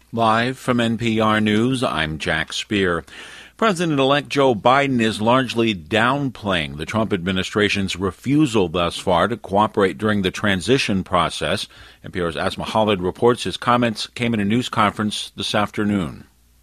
Live from NPR News, I'm Jack Speer. President-elect Joe Biden is largely downplaying the Trump administration's refusal thus far to cooperate during the transition process. NPR's Asma Khalid reports his comments came at a news conference this afternoon.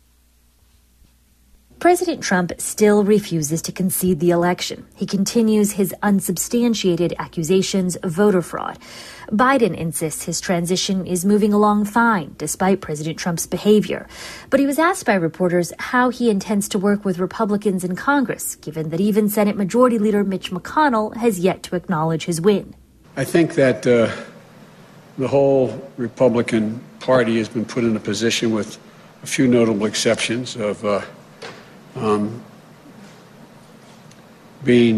President Trump still refuses to concede the election. He continues his unsubstantiated accusations of voter fraud. Biden insists his transition is moving along fine, despite President Trump's behavior. But he was asked by reporters how he intends to work with Republicans in Congress, given that even Senate Majority Leader Mitch McConnell has yet to acknowledge his win. I think that the whole Republican Party has been put in a position, with a few notable exceptions, of being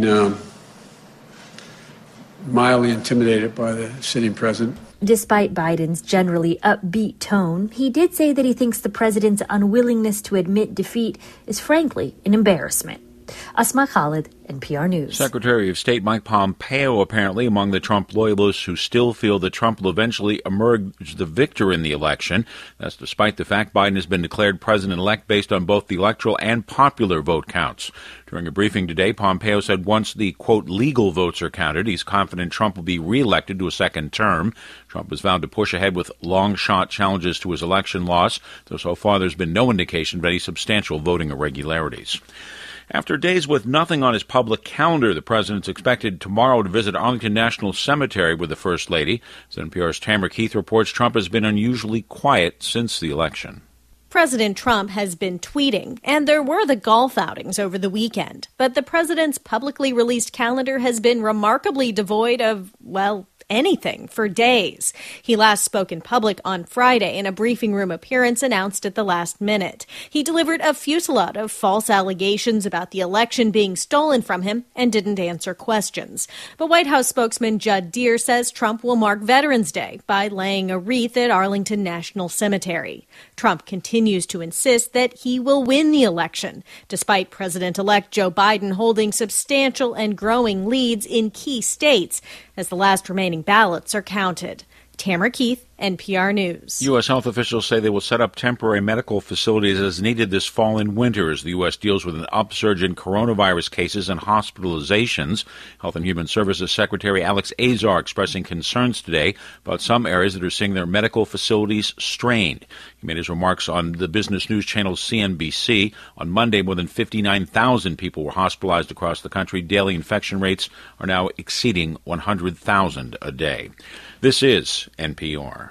mildly intimidated by the sitting president. Despite Biden's generally upbeat tone, he did say that he thinks the president's unwillingness to admit defeat is frankly an embarrassment. Asma Khalid, NPR News. Secretary of State Mike Pompeo apparently among the Trump loyalists who still feel that Trump will eventually emerge the victor in the election. That's despite the fact Biden has been declared president-elect based on both the electoral and popular vote counts. During a briefing today, Pompeo said once the, quote, legal votes are counted, he's confident Trump will be reelected to a second term. Trump was vowed to push ahead with long-shot challenges to his election loss, though so far there's been no indication of any substantial voting irregularities. After days with nothing on his public calendar, the president's expected tomorrow to visit Arlington National Cemetery with the First Lady. As NPR's Tamara Keith reports, Trump has been unusually quiet since the election. President Trump has been tweeting, and there were the golf outings over the weekend. But the president's publicly released calendar has been remarkably devoid of, well, anything for days. He last spoke in public on Friday in a briefing room appearance announced at the last minute. He delivered a fusillade of false allegations about the election being stolen from him and didn't answer questions. But White House spokesman Judd Deere says Trump will mark Veterans Day by laying a wreath at Arlington National Cemetery. Trump continues to insist that he will win the election, despite President-elect Joe Biden holding substantial and growing leads in key states as the last remaining ballots are counted. Tamara Keith, NPR News. U.S. health officials say they will set up temporary medical facilities as needed this fall and winter as the U.S. deals with an upsurge in coronavirus cases and hospitalizations. Health and Human Services Secretary Alex Azar expressing concerns today about some areas that are seeing their medical facilities strained. He made his remarks on the business news channel CNBC. On Monday, more than 59,000 people were hospitalized across the country. Daily infection rates are now exceeding 100,000 a day. This is NPR.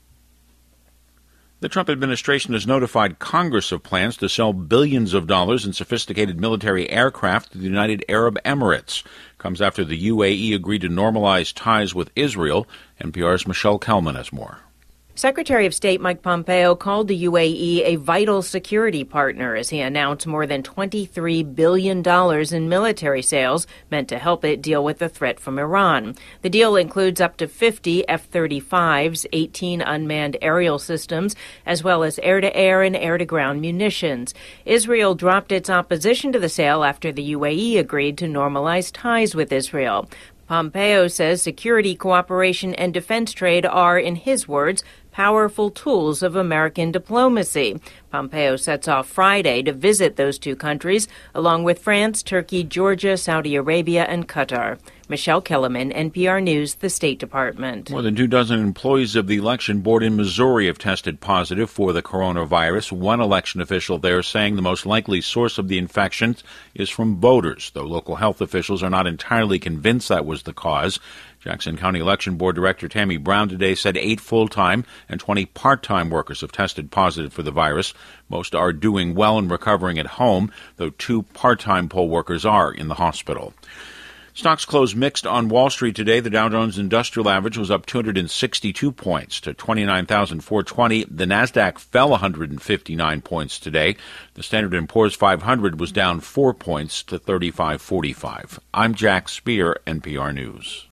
The Trump administration has notified Congress of plans to sell billions of dollars in sophisticated military aircraft to the United Arab Emirates. Comes after the UAE agreed to normalize ties with Israel. NPR's Michelle Kelman has more. Secretary of State Mike Pompeo called the UAE a vital security partner as he announced more than $23 billion in military sales meant to help it deal with the threat from Iran. The deal includes up to 50 F-35s, 18 unmanned aerial systems, as well as air-to-air and air-to-ground munitions. Israel dropped its opposition to the sale after the UAE agreed to normalize ties with Israel. Pompeo says security cooperation and defense trade are, in his words, powerful tools of American diplomacy. Pompeo sets off Friday to visit those two countries, along with France, Turkey, Georgia, Saudi Arabia, and Qatar. Michelle Kellerman, NPR News, the State Department. More than 24 employees of the election board in Missouri have tested positive for the coronavirus. One election official there saying the most likely source of the infection is from voters, though local health officials are not entirely convinced that was the cause. Jackson County Election Board Director Tammy Brown today said 8 full-time and 20 part-time workers have tested positive for the virus. Most are doing well and recovering at home, though 2 part-time poll workers are in the hospital. Stocks closed mixed on Wall Street today. The Dow Jones Industrial Average was up 262 points to 29,420. The Nasdaq fell 159 points today. The Standard & Poor's 500 was down 4 points to 3545. I'm Jack Speer, NPR News.